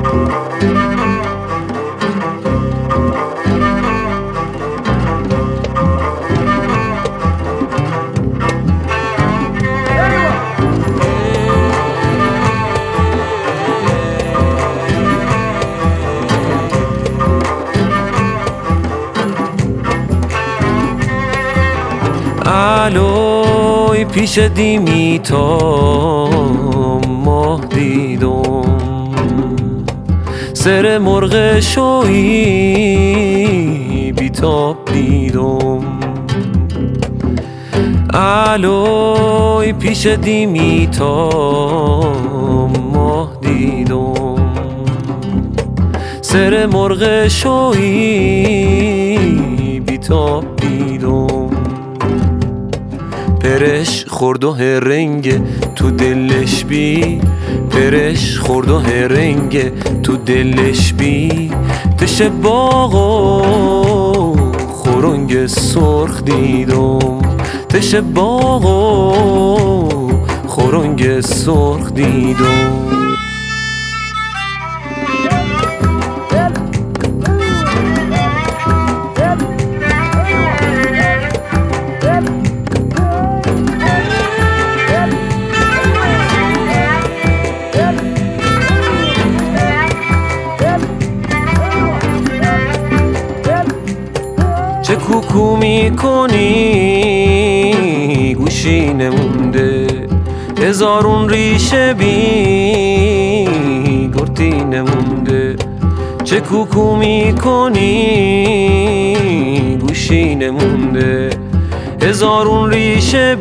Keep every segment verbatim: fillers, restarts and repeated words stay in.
الوی پیش دیمی تا ماه دیدم، سر مرغ شویی بیتاب دیدم. الوی پیش دیمی تا ماه دیدم، سر مرغ شویی بیتاب دیدم. پرش خورد و هرنگ تو دلش بی، پرش خورد و هرنگ تو دلش بی. تش باغ و خورنگ سرخ دیدم، تش باغ و خورنگ سرخ دیدم. چه کوکو میکنی گوشی نمونده، هزارون ریشه بی گرتی نمونده. چه کوکو میکنی گوشی نمونده، هزارون ریشه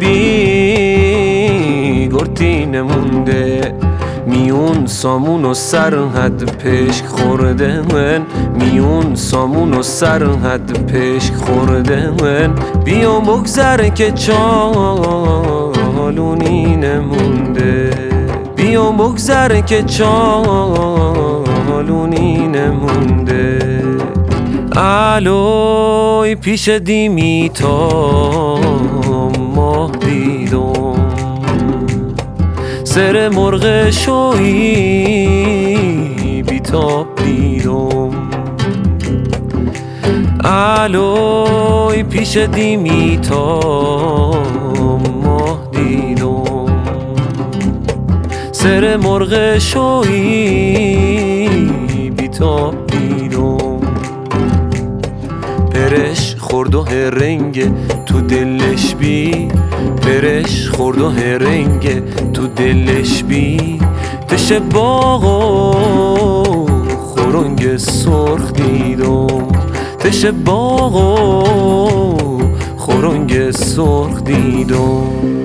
بی گرتی نمونده. میون سامون و سرحد پشک خورده من، میون سامون و سرحد پشک خورده من. بیا بگذر که چالونی نمونده، بیا بگذر که چالونی نمونده. الوی پیش دیمی تا ماه دیدم، سر مرغ شویی بیتاب دیدم. الوی پیش دیمی تا ماه دیدم، سر مرغ شویی بیتاب دیدم. پرش خورد و هرنگ تو دلش بی، پرش خورد و هرنگ تو دلش بی. تش باغ و خورنگ سرخ دیدم، تش باغ و خورنگ سرخ دیدم.